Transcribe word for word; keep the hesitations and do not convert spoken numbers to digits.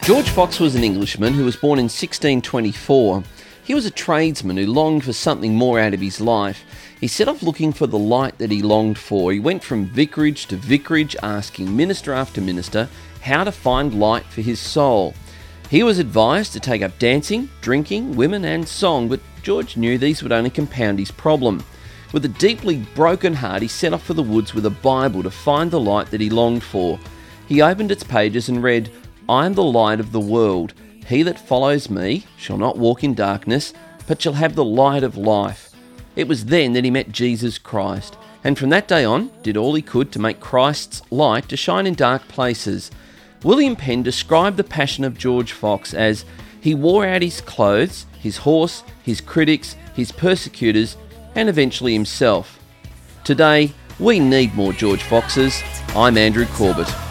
George Fox was an Englishman who was born in sixteen twenty-four. He was a tradesman who longed for something more out of his life. He set off looking for the light that he longed for. He went from vicarage to vicarage, asking minister after minister how to find light for his soul. He was advised to take up dancing, drinking, women and song, but George knew these would only compound his problem. With a deeply broken heart, he set off for the woods with a Bible to find the light that he longed for. He opened its pages and read, "I am the light of the world. He that follows me shall not walk in darkness, but shall have the light of life." It was then that he met Jesus Christ, and from that day on did all he could to make Christ's light to shine in dark places. William Penn described the passion of George Fox as, "He wore out his clothes, his horse, his critics, his persecutors, and eventually himself." Today, we need more George Foxes. I'm Andrew Corbett.